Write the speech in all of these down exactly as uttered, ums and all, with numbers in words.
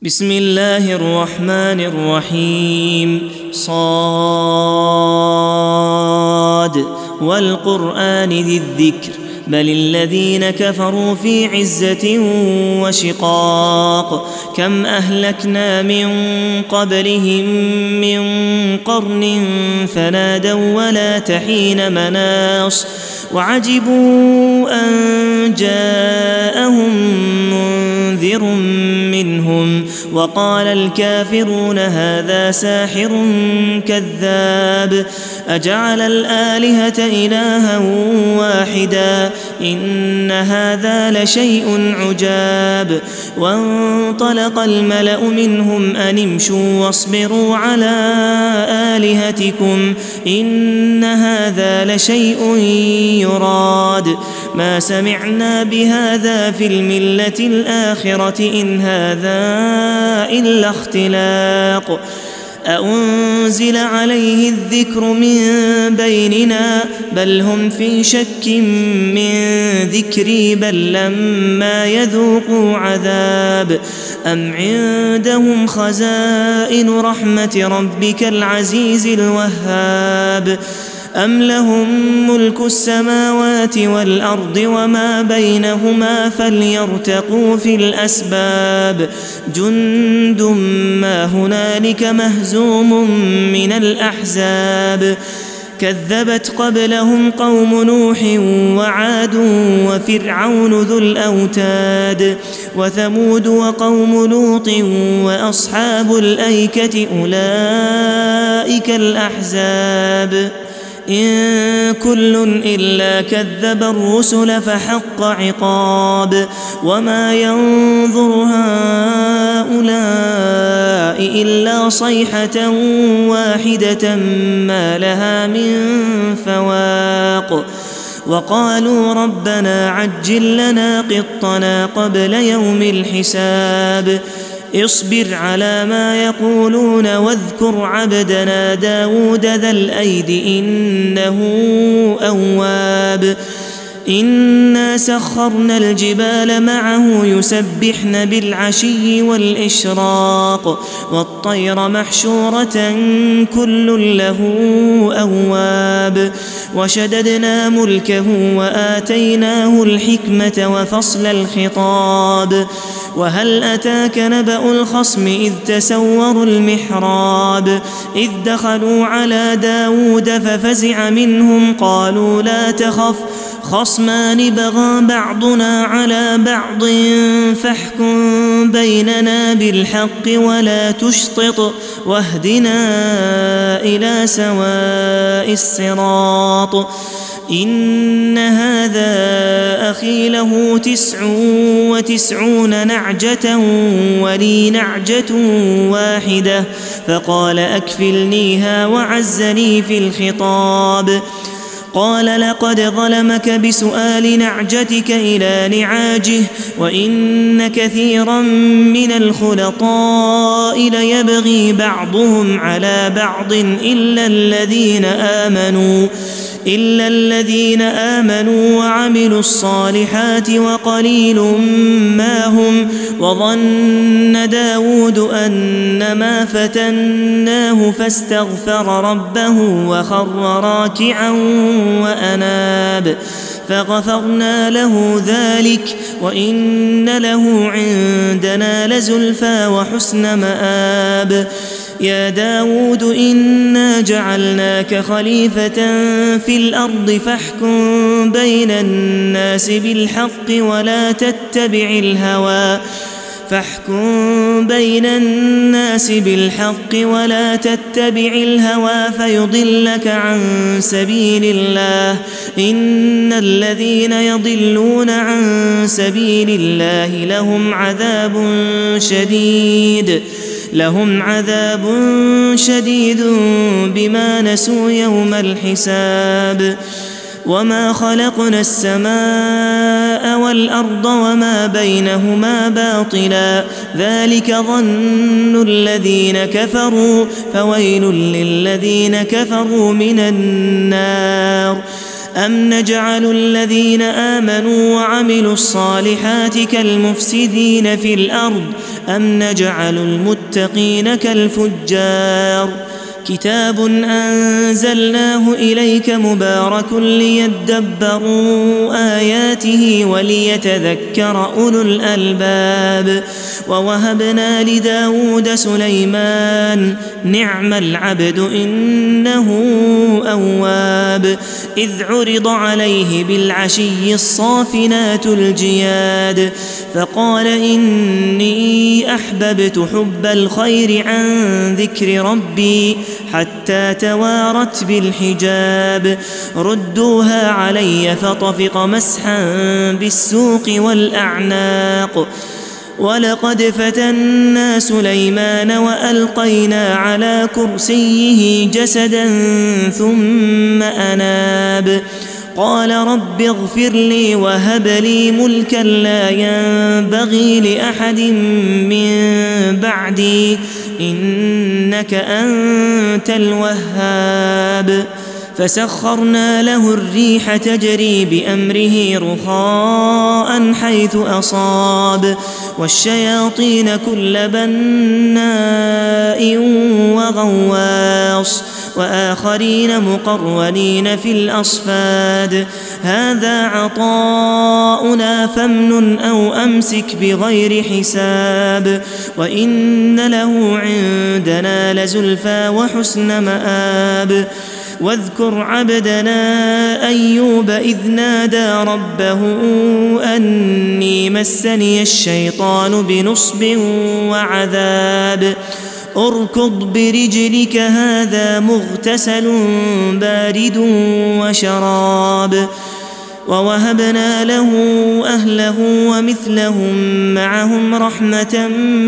بسم الله الرحمن الرحيم. صاد والقرآن ذي الذكر بل الذين كفروا في عزة وشقاق كم أهلكنا من قبلهم من قرن فنادوا ولا تحين مناص وعجبوا أن جاءهم منذر منهم وقال الكافرون هذا ساحر كذاب أجعل الآلهة إلها واحدا إن هذا لشيء عجاب وانطلق الملأ منهم أن امشوا واصبروا على آلهتكم إن هذا لشيء يراد ما سمعنا بهذا في الملة الآخرة إن هذا إلا اختلاق أأنزل عليه الذكر من بيننا بل هم في شك من ذكري بل لما يذوقوا عذاب أم عندهم خزائن رحمة ربك العزيز الوهاب أم لهم ملك السماوات والأرض وما بينهما فليرتقوا في الأسباب جند ما هنالك مهزوم من الأحزاب كذبت قبلهم قوم نوح وعاد وفرعون ذو الأوتاد وثمود وقوم لوط وأصحاب الأيكة أولئك الأحزاب إن كل إلا كذب الرسل فحق عقاب وما ينظر هؤلاء إلا صيحة واحدة ما لها من فواق وقالوا ربنا عجل لنا قطنا قبل يوم الحساب اصبر على ما يقولون واذكر عبدنا داود ذا الأيد إنه أواب إنا سخرنا الجبال معه يسبحن بالعشي والإشراق والطير محشورة كل له أواب وشددنا ملكه وآتيناه الحكمة وفصل الخطاب وهل أتاك نبأ الخصم إذ تسوروا المحراب إذ دخلوا على داود ففزع منهم قالوا لا تخف خصمان بغى بعضنا على بعض فاحكم بيننا بالحق ولا تشطط واهدنا إلى سواء الصراط إن هذا أخي له تسع وتسعون نعجة ولي نعجة واحدة فقال أكفلنيها وعزني في الخطاب قال لقد ظلمك بسؤال نعجتك إلى نعاجه وإن كثيرا من الخلطاء ليبغي بعضهم على بعض إلا الذين آمنوا إلا الذين آمنوا وعملوا الصالحات وقليل ما هم وظن داود أنما فتناه فاستغفر ربه وخر راكعا وأناب فغفرنا له ذلك وإن له عندنا لزلفى وحسن مآب يا داود إنا جعلناك خليفة في الأرض فاحكم بين الناس بالحق ولا تتبع الهوى فاحكم بين الناس بالحق ولا تتبع الهوى فيضلك عن سبيل الله إن الذين يضلون عن سبيل الله لهم عذاب شديد لهم عذاب شديد بما نسوا يوم الحساب وما خلقنا السماء والأرض وما بينهما باطلا ذلك ظن الذين كفروا فويل للذين كفروا من النار أم نجعل الذين آمنوا وعملوا الصالحات كالمفسدين في الأرض أم نجعل المتقين كالفجار كتاب أنزلناه إليك مبارك ليدبروا آياته وليتذكر أولو الألباب ووهبنا لداود سليمان نعم العبد إنه أواب إذ عرض عليه بالعشي الصافنات الجياد فقال إني أحببت حب الخير عن ذكر ربي حتى توارت بالحجاب ردوها علي فطفق مسحا بالسوق والأعناق ولقد فتنا سليمان وألقينا على كرسيه جسدا ثم أناب قال رب اغفر لي وهب لي ملكا لا ينبغي لأحد من بعدي إنك أنت الوهاب فسخرنا له الريح تجري بأمره رخاء حيث أصاب والشياطين كل بناء وغواص وآخرين مقرنين في الأصفاد هذا عطاؤنا فامنن أو أمسك بغير حساب وإن له عندنا لزلفى وحسن مآب واذكر عبدنا أيوب إذ نادى ربه أني مسني الشيطان بنصب وعذاب اركض برجلك هذا مغتسل بارد وشراب ووهبنا له أهله ومثلهم معهم رحمة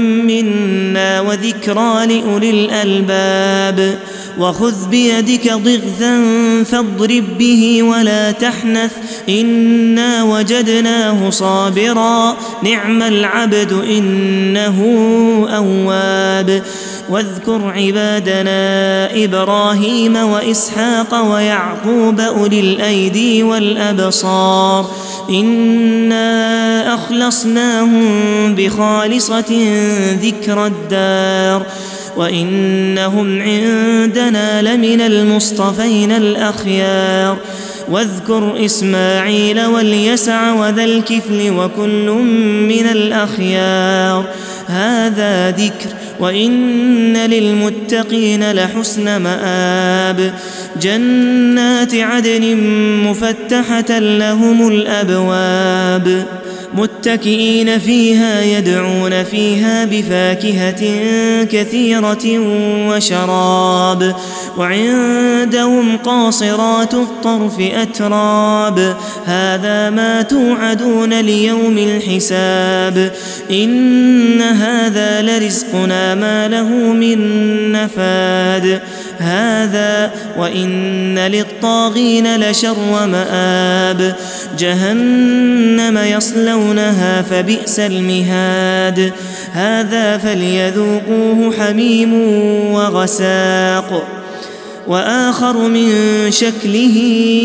منا وذكرى لأولي الألباب وخذ بيدك ضغثا فاضرب به ولا تحنث إنا وجدناه صابرا نعم العبد إنه أواب واذكر عبادنا إبراهيم وإسحاق ويعقوب أولي الأيدي والأبصار إنا أخلصناهم بخالصة ذكر الدار وإنهم عندنا لمن المصطفين الأخيار واذكر إسماعيل واليسع وذا الكفل وكل من الأخيار هذا ذكر وإن للمتقين لحسن مآب جنات عدن مفتحة لهم الأبواب متكئين فيها يدعون فيها بفاكهة كثيرة وشراب وعندهم قاصرات الطرف أتراب هذا ما توعدون ليوم الحساب إن هذا لرزقنا ما له من نفاد هذا وإن للطاغين لشر مآب جهنم يصلونها فبئس المهاد هذا فليذوقوه حميم وغساق وآخر من شكله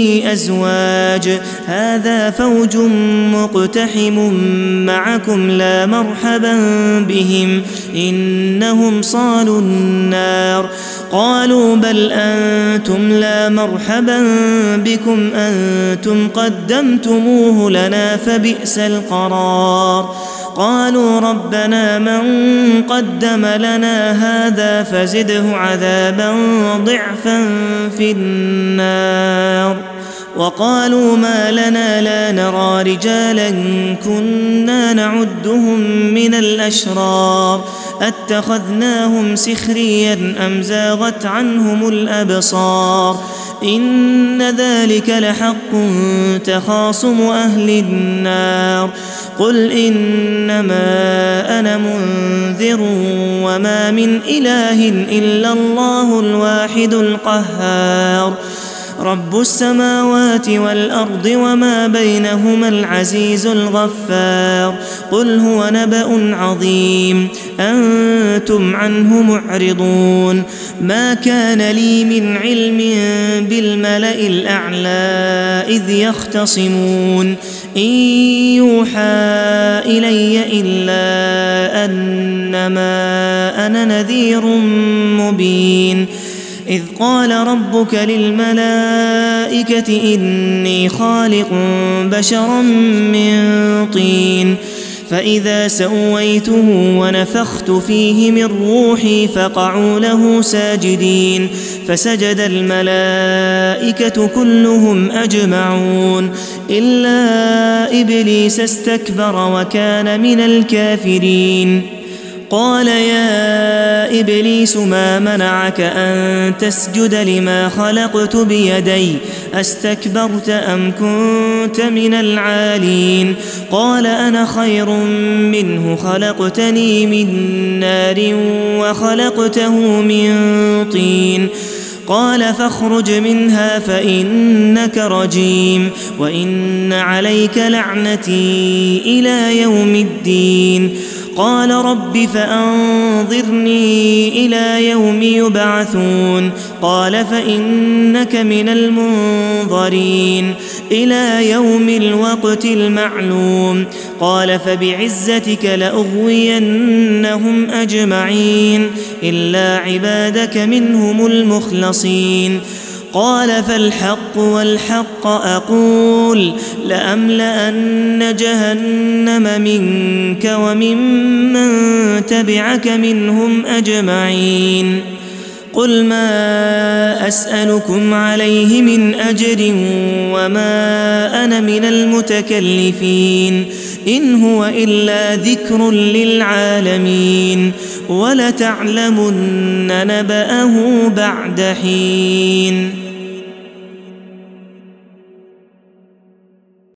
أزواج هذا فوج مقتحم معكم لا مرحبا بهم إنهم صالوا النار قالوا بل أنتم لا مرحبا بكم أنتم قدمتموه لنا فبئس القرار قالوا ربنا من قدم لنا هذا فزده عذابا ضعفا في النار وقالوا ما لنا لا نرى رجالا كنا نعدهم من الأشرار أتخذناهم سخريا أم زاغت عنهم الأبصار إن ذلك لحق تخاصم أهل النار قل إنما أنا منذر وما من إله إلا الله الواحد القهار رب السماوات والأرض وما بينهما العزيز الغفار قل هو نبأ عظيم أنتم عنه معرضون ما كان لي من علم بالملأ الأعلى إذ يختصمون إن يوحى إلي إلا أنما أنا نذير مبين إذ قال ربك للملائكة إني خالق بشرا من طين فإذا سويته ونفخت فيه من روحي فقعوا له ساجدين فسجد الملائكة كلهم أجمعون إلا إبليس استكبر وكان من الكافرين قال يا إبليس ما منعك أن تسجد لما خلقت بيدي أستكبرت أم كنت من العالين قال أنا خير منه خلقتني من نار وخلقته من طين قال فاخرج منها فإنك رجيم وإن عليك لعنتي إلى يوم الدين قال رب فأنظرني إلى يوم يبعثون قال فإنك من المنظرين إلى يوم الوقت المعلوم قال فبعزتك لأغوينهم أجمعين إلا عبادك منهم المخلصين قال فالحق والحق أقول لأملأن جهنم منك وممن تبعك منهم أجمعين قل ما أسألكم عليه من أجر وما أنا من المتكلفين إن هو إلا ذكر للعالمين ولتعلمن نبأه بعد حين